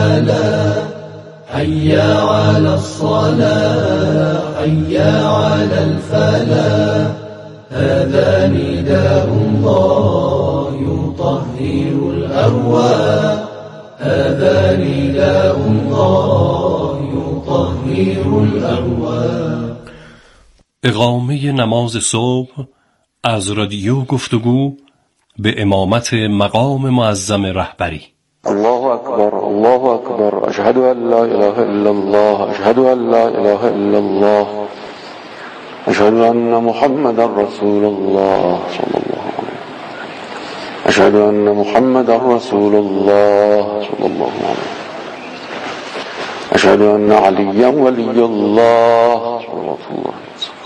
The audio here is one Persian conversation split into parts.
حي على الصلاة حي على الفلاح هذا نداء الله يطهر الأرواح هذا نداء الله يطهر الأرواح. اقامه نماز صبح از رادیو گفتگو به امامت مقام معظم رهبری. الله أكبر الله أكبر أشهد أن لا إله إلا الله أشهد أن لا إله إلا الله أشهد أن محمدا رسول الله صلى الله عليه وسلم أشهد أن محمدا رسول الله صلى الله عليه وسلم أشهد أن عليا ولي الله صلى الله عليه وسلم.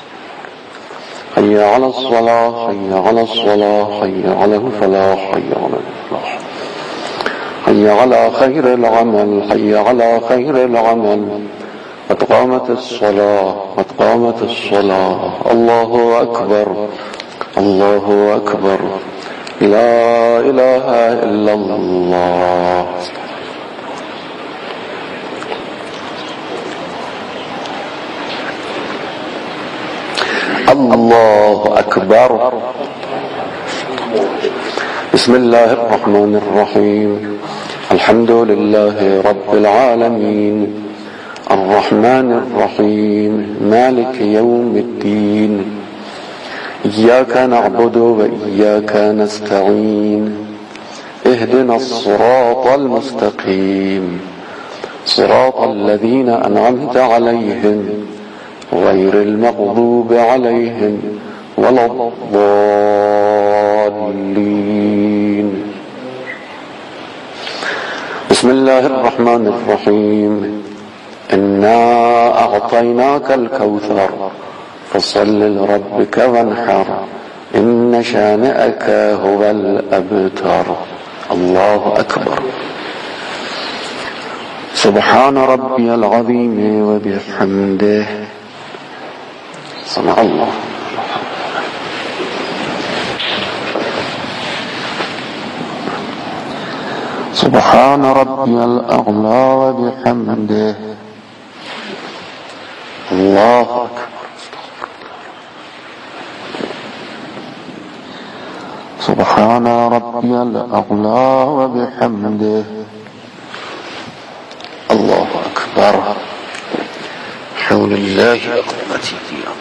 حي على الصلاة حي على الصلاة حي على الفلاح حي على الفلاح حي على خير العمل حي على خير العمل قد قامت الصلاة قد قامت الصلاة. الله أكبر الله أكبر لا إله إلا الله. الله أكبر. بسم الله الرحمن الرحيم الحمد لله رب العالمين الرحمن الرحيم مالك يوم الدين إياك نعبد وإياك نستعين اهدنا الصراط المستقيم صراط الذين أنعمت عليهم غير المغضوب عليهم ولا الضالين. بسم الله الرحمن الرحيم إنا أعطيناك الكوثر فصل لربك وانحر إن شانئك هو الأبتر. الله أكبر. سبحان ربي العظيم وبحمده صنع الله. سبحان ربي الأعلى وبحمده. الله أكبر. سبحان ربي الأعلى وبحمده. الله أكبر. حول الله قوتي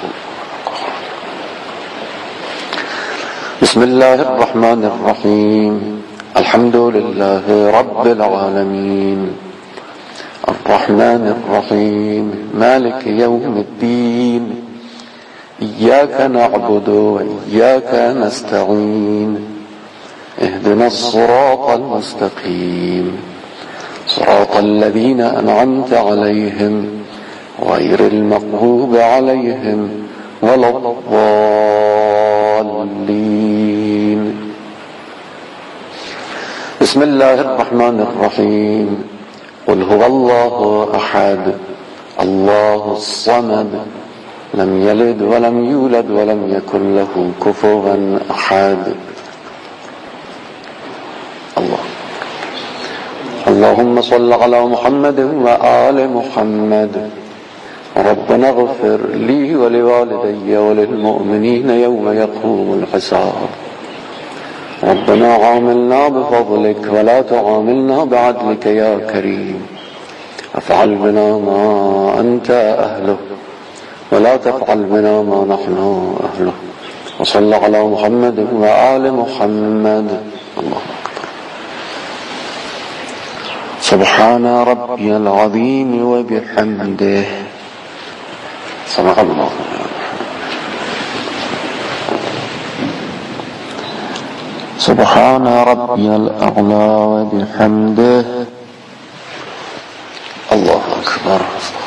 بسم الله الرحمن الرحيم الحمد لله رب العالمين الرحمن الرحيم مالك يوم الدين إياك نعبد وإياك نستعين اهدنا الصراط المستقيم صراط الذين أنعمت عليهم غير المغضوب عليهم ولا الضالين. بسم الله الرحمن الرحيم قل هو الله أحد الله الصمد لم يلد ولم يولد ولم يكن له كفوا أحد. الله. اللهم صل على محمد وآل محمد. ربنا اغفر لي ولوالدي وللمؤمنين يوم يقوم الحساب. ربنا عاملنا بفضلك ولا تعاملنا بعدلك يا كريم. افعل بنا ما أنت أهله ولا تفعل بنا ما نحن أهله. وصل على محمد وآل محمد. الله أكبر. سبحان ربي العظيم وبحمده صدق الله. سبحان ربي الأعلى وبحمده. الله أكبر.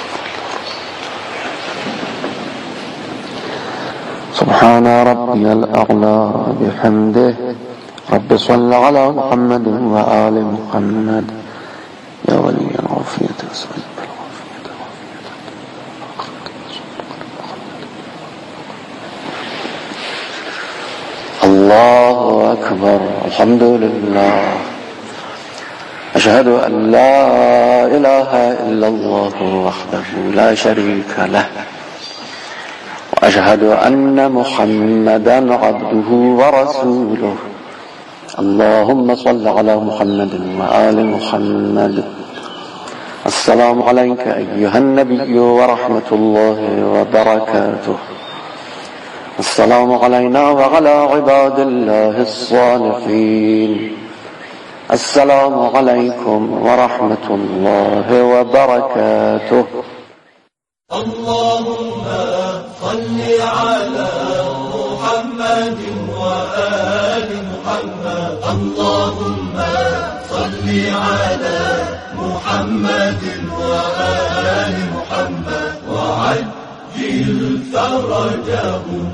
سبحان ربي الأعلى وبحمده. رب صل على محمد وآل محمد يا ولي العافية وسلم. الله أكبر. الحمد لله أشهد أن لا إله إلا الله وحده لا شريك له وأشهد أن محمدا عبده ورسوله اللهم صل على محمد وآل محمد. السلام عليك أيها النبي ورحمة الله وبركاته. السلام علينا وعلى عباد الله الصالحين. السلام عليكم ورحمة الله وبركاته. اللهم صل على محمد وآل محمد. اللهم صل على محمد وآل محمد وعجل فرجهم.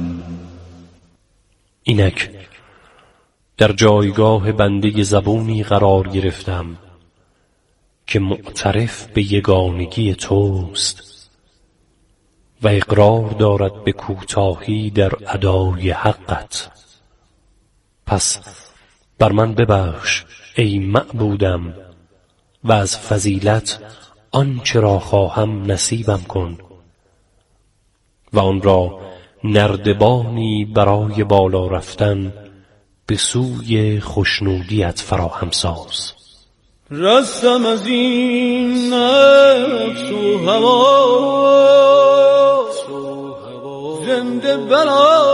اینک در جایگاه بنده زبونی قرار گرفتم که معترف به یگانگی توست و اقرار دارد به کوتاهی در ادای حقت. پس بر من ببخش ای معبودم و از فضیلت آنچه را خواهم نصیبم کن و آن را نردبانی برای بالا رفتن به سوی خوشنودیت فراهم ساز. رستم از این نفس و هوا زنده بلا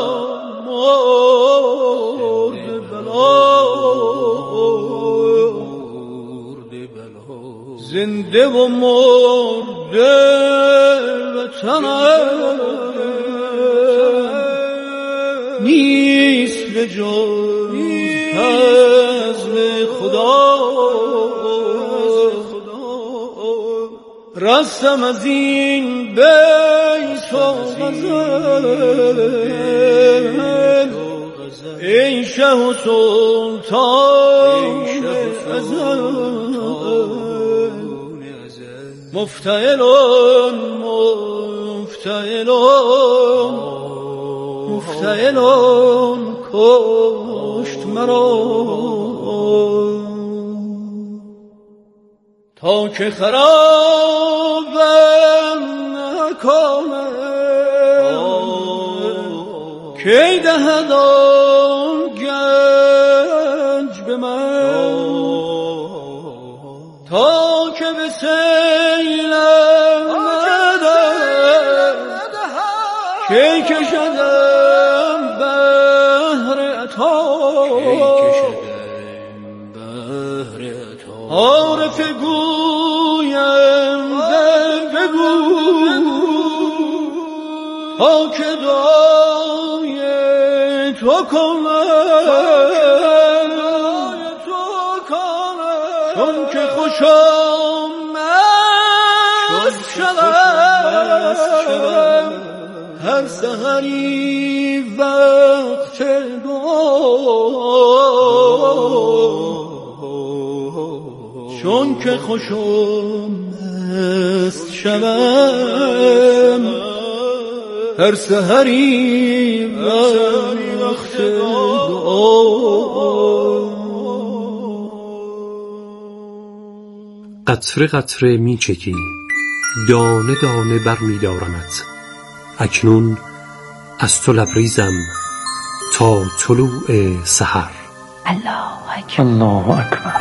مرده بلا زنده و مرده وطنم نیست به جز فضل خدا. رستم از این بیت و غزل ای شه و سلطان ازل مفتعلون مفتعلون مفتعلون کشت مرا تا که خرابم نکنه کی دهد آن گنج به من تا که به سیلم ندهد کی کشدم بحر عطا عارف گویم بگو تا که دعای تو کنم چون که خوشم مست شدم هر سحری وقت دعا چون که خوشم مست شدم هر سحری وقت دعا. قطره قطره می چکی دانه دانه بر می دارمت. اکنون از تو لبریزم تا طلوع سحر. الله اکبر. الله اکبر.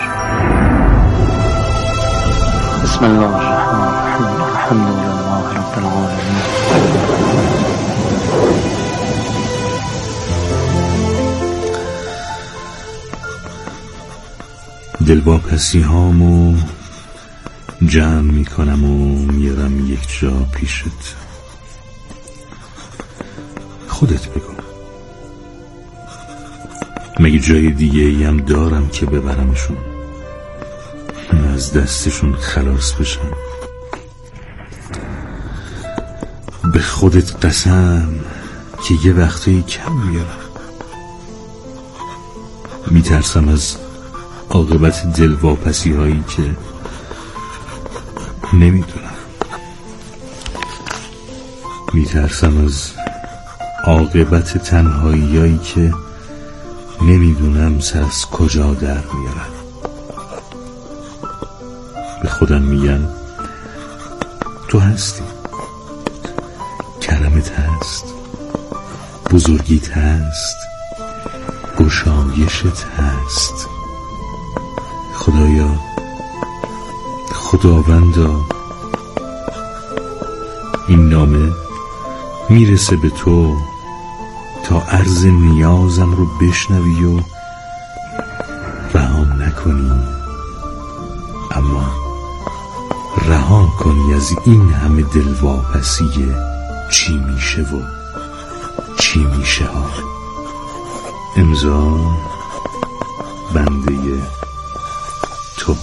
بسم الله الرحمن الرحیم. الحمد لله رب العالمین. دلواپسی هامو جمع میکنم و میارم یک جا پیشت. خودت بگو مگه جای دیگه ایم دارم که ببرمشون از دستشون خلاص بشم؟ به خودت قسم که یه وقتایی کم میارم. میترسم از عاقبت دلواپسی هایی که نمیدونم. میترسم از عاقبت تنهایی هایی که نمیدونم سر از کجا در میارم. خودم میگم تو هستی، کرمت هست، بزرگیت هست، گشایشت هست. خدایا، خداوندا، این نامه میرسه به تو تا عرض نیازم رو بشنوی و رهام نکنی، اما رها کنی از این همه دلواپسی چی میشه و چی میشه ها. امضا بنده تو.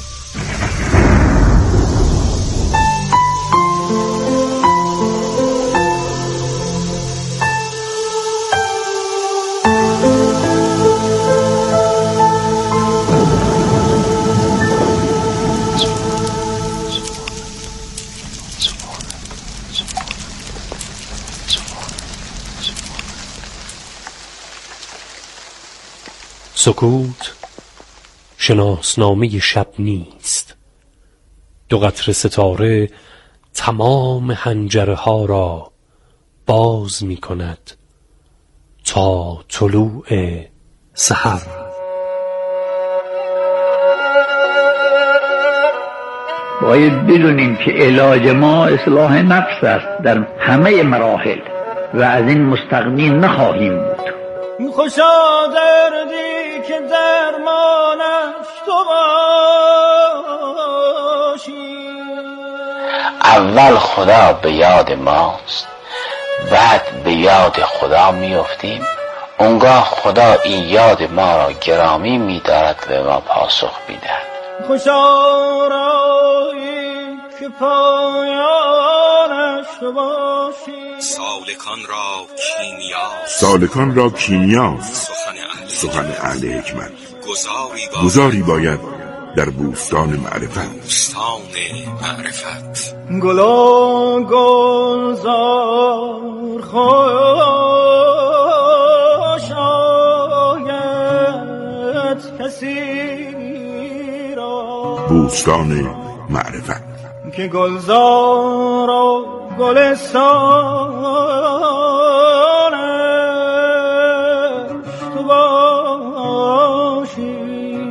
سکوت شناسنامه شب نیست. دو قطره ستاره تمام حنجره ها را باز می کند تا طلوع سحر. باید بدونیم که علاج ما اصلاح نفس است در همه مراحل و از این مستغنی نخواهیم بود. خوشا دردی که درمانش تو باشی. اول خدا به یاد ماست، بعد به یاد خدا میافتیم. اونگاه خدا این یاد ما را گرامی می‌دارد و ما پاسخ می‌دهد. خوشا رایی که پایانش تو باشی. سالکان را کیمیاست سخن اهل حکمت. گذاری باید در بوستان معرفت. گلا گلزار خوش آید کسی را. بوستان معرفت که گلزار و گلستانش تو باشی.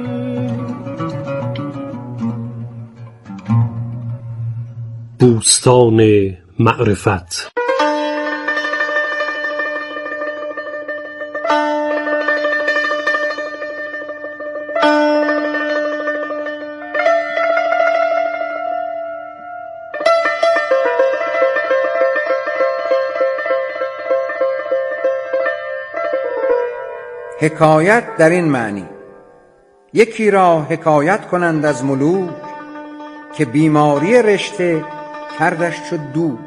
بوستان معرفت. حکایت در این معنی: یکی را حکایت کنند از ملوک که بیماری رشته کردش چو دوک.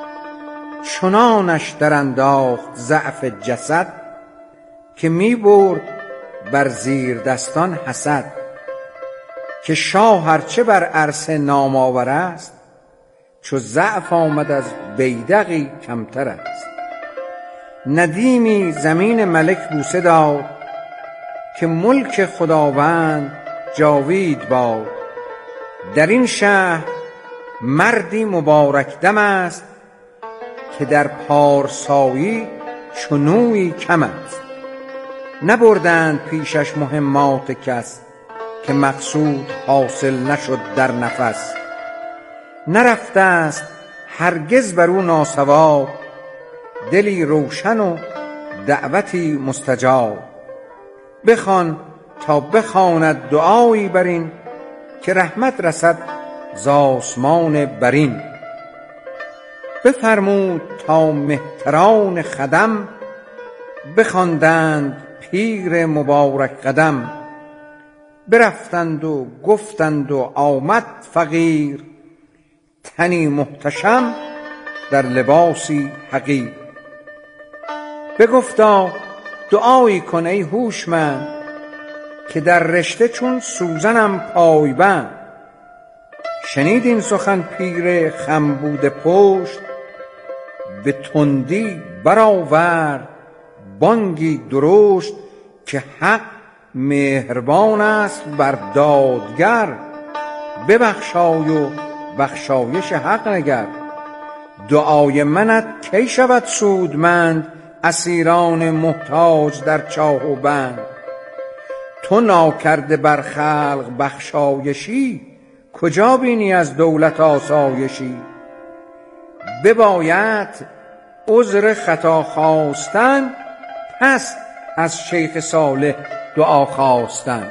چنانش در انداخت ضعف جسد که می برد بر زیر دستان حسد. که شاه هرچه بر عرصه نام آور است، چو ضعف آمد از بیدقی کمتر است. ندیمی زمین ملک بوسه داد که ملک خداوند جاوید باد. در این شهر مردی مبارک دم است که در پارسایی چنویی کم است. نبردند پیشش مهمات کس که مقصود حاصل نشد در نفس. نرفته است هرگز بر او ناصواب، دلی روشن و دعوتی مستجاب. بخوان تا بخواند دعایی برین که رحمت رسد ز آسمان برین. بفرمود تا مهتران خدم بخواندند پیر مبارک قدم. برفتند و گفتند و آمد فقیر، تنی محتشم در لباسی حقیر. بگفتا دعایی کن ای هوشمند که در رشته چون سوزنم پایبند. شنید این سخن پیر خم بوده پشت، به تندی برآورد بانگی درشت که حق مهربان است بر دادگر. ببخشای و بخشایش حق نگر. دعای منت کی شود سودمند، اسیران محتاج در چاه و بند. تو ناکرده بر خلق بخشایشی، کجا بینی از دولت آسایشی. بباید عذر خطا خواستن، پس از شیخ صالح دعا خواستن.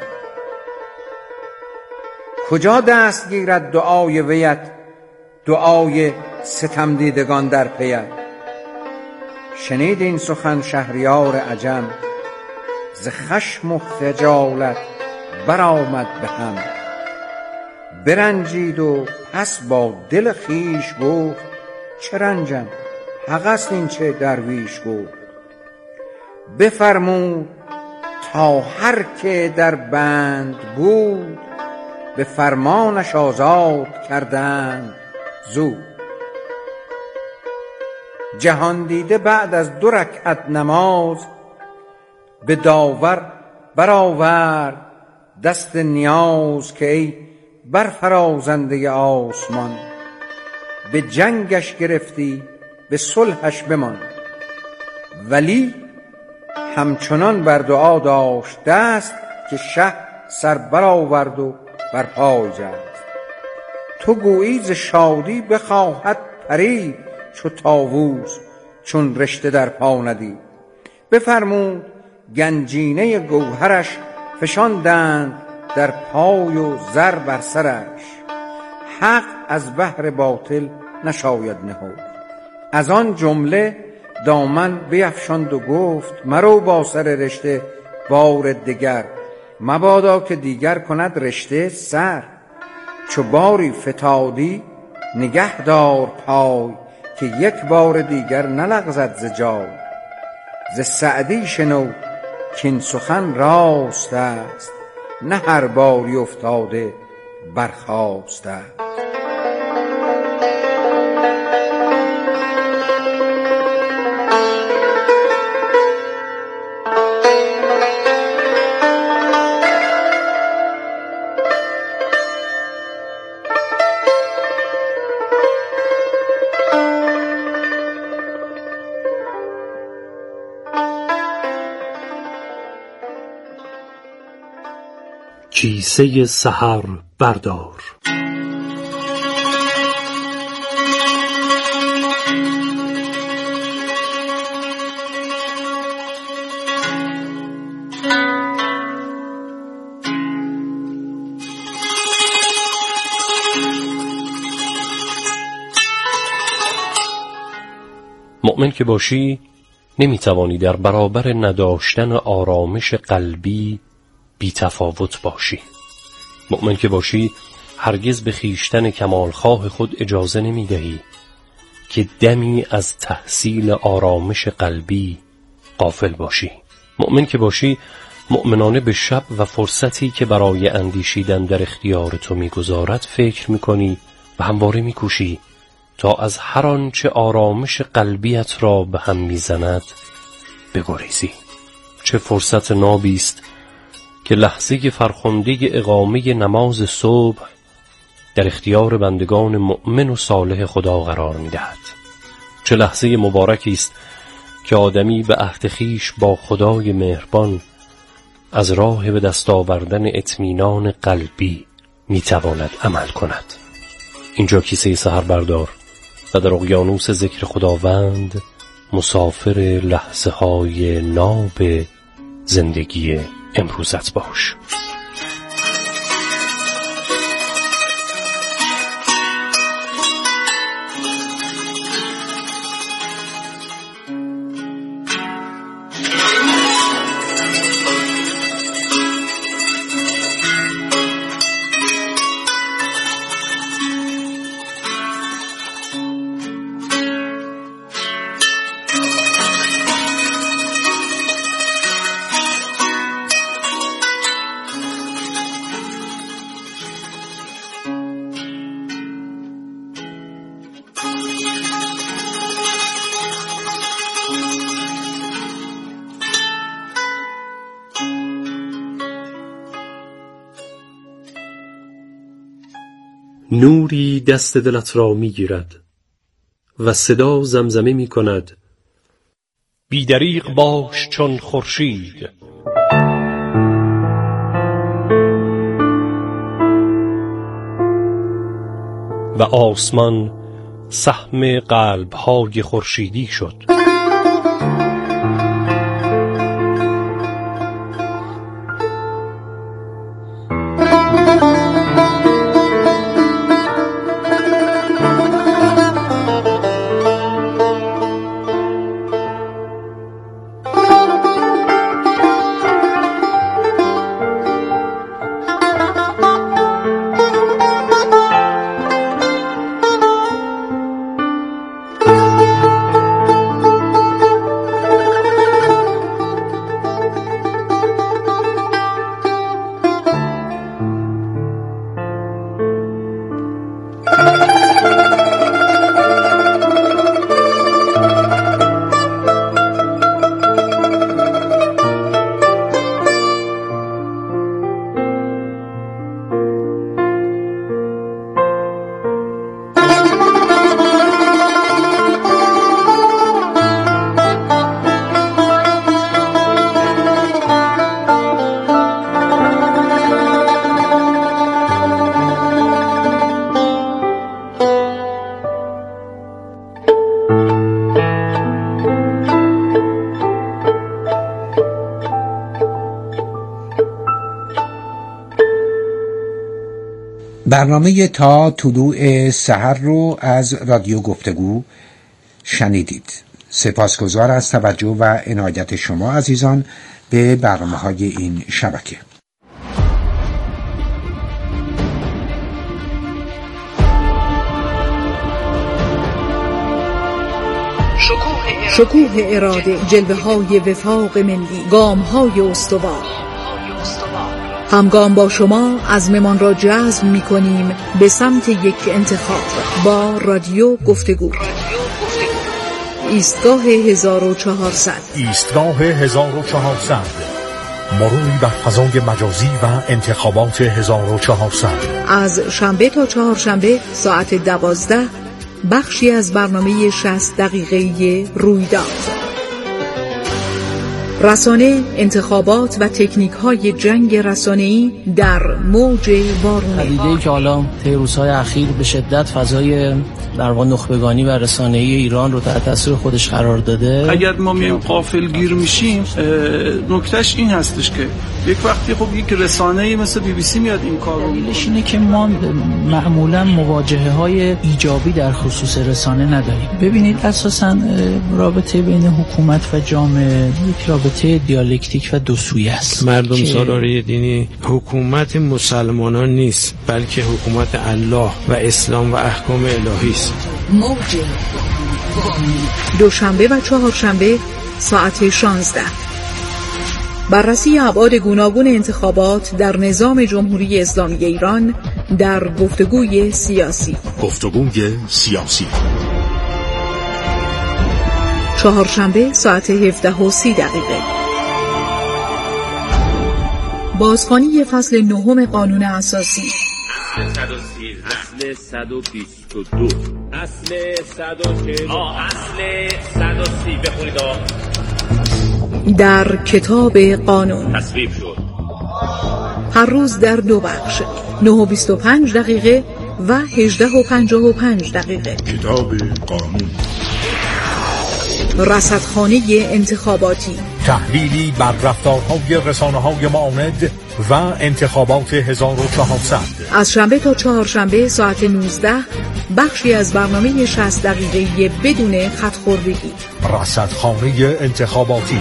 کجا دست گیرد دعای ویت، دعای ستم دیدگان در پیت. شنید این سخن شهریار عجم، ز خشم و خجالت برآمد به هم. برنجید و پس با دل خویش گفت، چه رنجم حق است این چه درویش گفت. بفرمود تا هر که در بند بود، به فرمانش آزاد کردند زود. جهان دیده بعد از 2 رکعت نماز، به داور برآورد دست نیاز. که ای برفرازنده آسمان، به جنگش گرفتی به صلحش بمان. ولی همچنان بر دعا داشت دست، که شه سر برآورد و بر پای جست. تو گویی ز شادی بخواهد پرید، چو طاووس چون رشته در پا ندید. بفرمود گنجینه گوهرش، فشاندند در پای و زر بر سرش. حق از بحر باطل نشاید نهفت، از آن جمله دامن بیفشاند و گفت. مرو با سر رشته بار دگر، مبادا که دیگر کند رشته سر. چو باری فتادی نگه دار پای، که 1 بار دیگر نلغزد ز جای. ز سعدی شنو کین سخن راست است، نه هر باری افتاده برخاسته است. کیسه سحر بردار. مؤمن که باشی نمیتوانی در برابر نداشتن آرامش قلبی بی تفاوت باشی. مؤمن که باشی هرگز به خیشتن کمالخواه خود اجازه نمی دهی که دمی از تحصیل آرامش قلبی غافل باشی. مؤمن که باشی مؤمنانه به شب و فرصتی که برای اندیشیدن در اختیار تو میگذارد فکر میکنی و همواره میکوشی تا از هر آنچه آرامش قلبیت را به هم میزند بگریزی. چه فرصت نابی است که لحظه فرخنده اقامه نماز صبح در اختیار بندگان مؤمن و صالح خدا قرار می‌دهد. چه لحظه مبارکی است که آدمی به عهد خویش با خدای مهربان از راه به دست آوردن اطمینان قلبی می‌تواند عمل کند. اینجا کیسه سحر بردار و در اقیانوس ذکر خداوند مسافر لحظه های ناب زندگی امروزت باش. نوری دست دلت را می گیرد و صدا زمزمه می کند بی دریغ باش چون خورشید. و آسمان سهم قلب‌های خورشیدی شد. برنامه تا طلوع سحر رو از رادیو گفتگو شنیدید. سپاسگزار از توجه و عنایت شما عزیزان به برنامه‌های این شبکه. شکوه اراده، جلوه‌های وفاق ملی، گام‌های استوار. همگام با شما عزممان را جزم می‌کنیم به سمت یک انتخاب با رادیو گفتگو. ایستگاه 1400. ایستگاه 1400. مروری بر فضای مجازی و انتخابات 1400. از شنبه تا چهارشنبه ساعت 12 بخشی از برنامه 60 دقیقه‌ای رویداد. رسانه، انتخابات و تکنیک‌های جنگ رسانه‌ای در موج وارونه. پدیده‌ای که حالا طی روزهای اخیر به شدت فضای در واقع نخبگانی و رسانه‌ای ایران رو تحت تاثیر خودش قرار داده. اگر ما میایم غافلگیر میشیم، نکتهش این هستش که یک وقتی خب یک رسانه‌ای مثل BBC میاد این کارو میکنه. دلیلش اینه که ما معمولا مواجهه‌های ایجابی در خصوص رسانه نداریم. ببینید اساساً رابطه بین حکومت و جامعه یک رابطه دیالکتیک و دو سویه است. مردم سالاری دینی حکومت مسلمانان نیست، بلکه حکومت الله و اسلام و احکام الهی است. دوشنبه و چهارشنبه ساعت 16. بررسی ابعاد گوناگون انتخابات در نظام جمهوری اسلامی ایران در گفتگوی سیاسی. گفتگوی سیاسی. چهارشنبه ساعت 17:30. بازخوانی فصل 9 قانون اساسی. اصل 122 اصل 130 بخونید. در کتاب قانون تصویب شد. هر روز در دو بخش، 9:25 و 18:55. کتاب قانون. رصدخانه انتخاباتی، تحلیلی بر رفتارهای رسانه‌های معاند و انتخابات 1400. از شنبه تا چهارشنبه ساعت 19 بخشی از برنامه 60 دقیقه‌ای بدون خط‌خوردگی. رصدخانه انتخاباتی.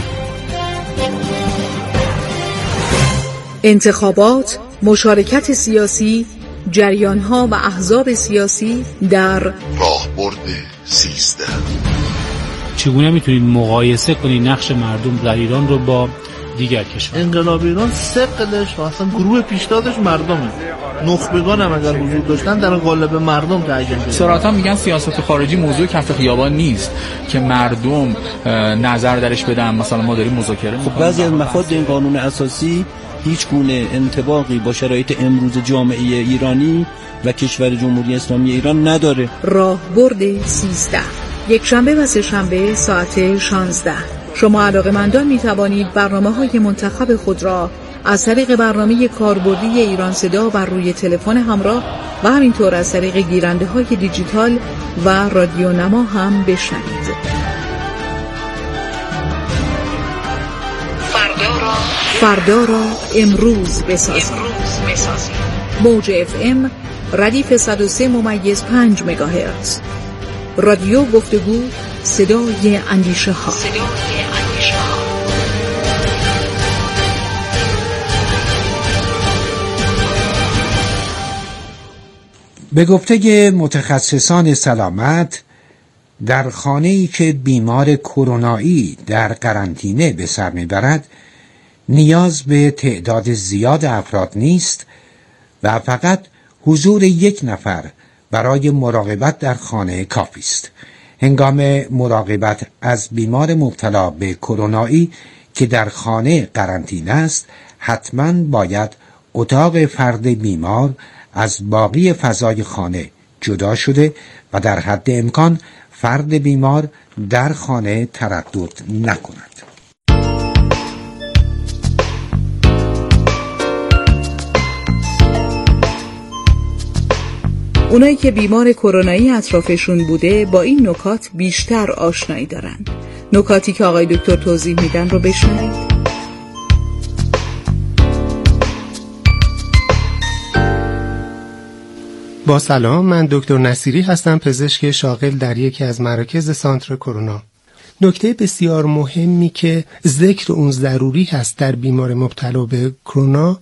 انتخابات، مشارکت سیاسی، جریان‌ها و احزاب سیاسی در راهبرد 13. چگونه میتونید مقایسه کنید نقش مردم در ایران رو با دیگر کشور؟ انقلاب ایران ثقلش و اصلا گروه پیشتازش مردمه. نخبگان هم اگر حضور داشتن در قالب مردم تعیین شده. صراحتا میگن سیاست خارجی موضوع کف خیابان نیست که مردم نظر درش بدن. مثلا ما داریم مذاکره خب بعضی از مفاد این قانون اساسی هیچ گونه انطباقی با شرایط امروز جامعه ایرانی و کشور جمهوری اسلامی ایران نداره. راهبرد 13 یک شنبه و سه شنبه ساعت 16. شما علاقه‌مندان می توانید برنامه‌های منتخب خود را از طریق برنامه کاربردی ایران صدا بر روی تلفن همراه و همینطور از طریق گیرنده‌های دیجیتال و رادیو نما هم بشنوید. فردا را امروز بسازید. موج FM ردیف 103.5 مگاهرتز. رادیو گفتگو، صدای اندیشه ها. به گفته متخصصان سلامت، در خانه‌ای که بیمار کرونایی در قرنطینه به سر میبرد نیاز به تعداد زیاد افراد نیست و فقط حضور یک نفر برای مراقبت در خانه کافی است. هنگام مراقبت از بیمار مبتلا به کرونایی که در خانه قرنطینه است، حتما باید اتاق فرد بیمار از باقی فضای خانه جدا شده و در حد امکان فرد بیمار در خانه تردد نکند. اونایی که بیمار کرونایی اطرافشون بوده با این نکات بیشتر آشنایی دارن. نکاتی که آقای دکتر توضیح میدن رو بشنوید. با سلام، من دکتر نصیری هستم، پزشک شاغل در یکی از مراکز سانتر کرونا. نکته بسیار مهمی که ذکر اون ضروری هست در بیمار مبتلا به کرونا،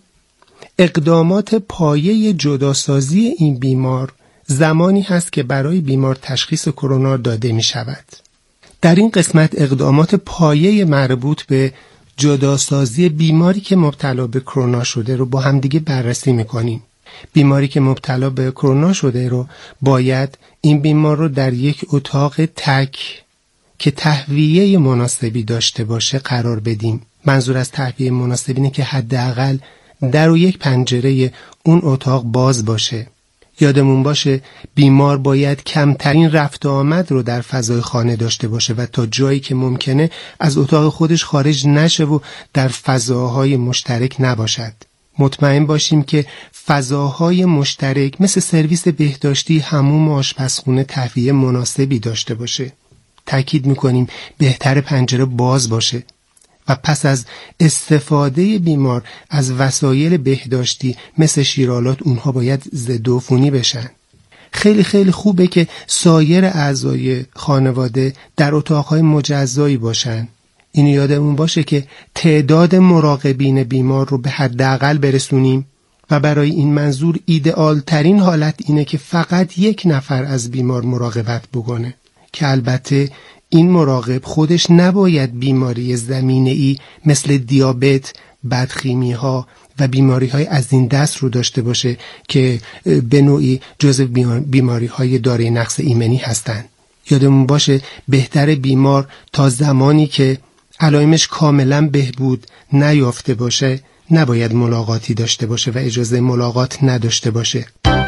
اقدامات پایه جداسازی این بیمار زمانی هست که برای بیمار تشخیص کرونا داده می شود. در این قسمت اقدامات پایه مربوط به جداسازی بیماری که مبتلا به کرونا شده رو با همدیگه بررسی می کنیم. بیماری که مبتلا به کرونا شده رو باید این بیمار رو در یک اتاق تک که تهویه مناسبی داشته باشه قرار بدیم. منظور از تهویه مناسبی اینه که حداقل در و یک پنجره اون اتاق باز باشه. یادمون باشه بیمار باید کمترین رفت و آمد رو در فضای خانه داشته باشه و تا جایی که ممکنه از اتاق خودش خارج نشه و در فضاهای مشترک نباشد. مطمئن باشیم که فضاهای مشترک مثل سرویس بهداشتی، حموم و آشپزخونه تهویه مناسبی داشته باشه. تأکید میکنیم بهتر پنجره باز باشه و پس از استفاده بیمار از وسایل بهداشتی مثل شیرالات اونها باید ضدعفونی بشن. خیلی خیلی خوبه که سایر اعضای خانواده در اتاقهای مجزایی باشن. اینو یادمون باشه که تعداد مراقبین بیمار رو به حداقل برسونیم و برای این منظور ایدئال ترین حالت اینه که فقط یک نفر از بیمار مراقبت بکنه که البته این مراقب خودش نباید بیماری زمینه‌ای مثل دیابت، بدخیمی ها و بیماری های از این دست رو داشته باشه که به نوعی جزو بیماری های دارای نقص ایمنی هستند. یادمون باشه بهتر بیمار تا زمانی که علائمش کاملا بهبود نیافته باشه نباید ملاقاتی داشته باشه و اجازه ملاقات نداشته باشه.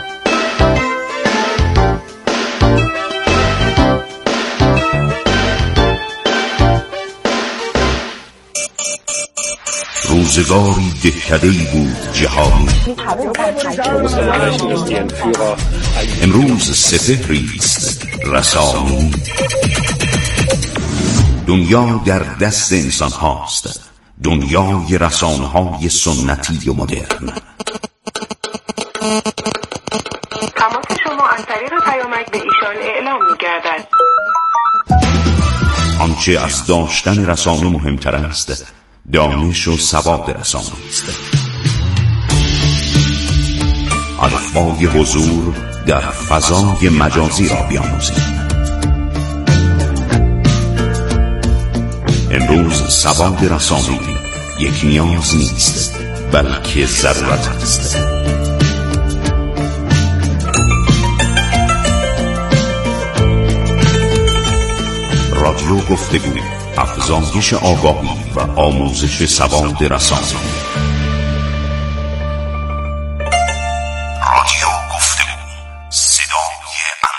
روزگاری دهکده‌ای بود جهانی، امروز سپهری است رسانی. دنیا در دست انسان هاست، دنیای رسانه های سنتی و مدرن. تماس شما از طریق پیامک به ایشان اعلام می‌گردد. آنچه از داشتن رسانه مهمتر است دانش و سواد رسانه است. الفبای حضور در فضای مجازی را بیاموزید. امروز سواد رسانه‌ای یک نیاز نیست بلکه ضرورت است. رادیو گفتگو، افزایش آگاهی و آموزش سواد رسانه‌ای.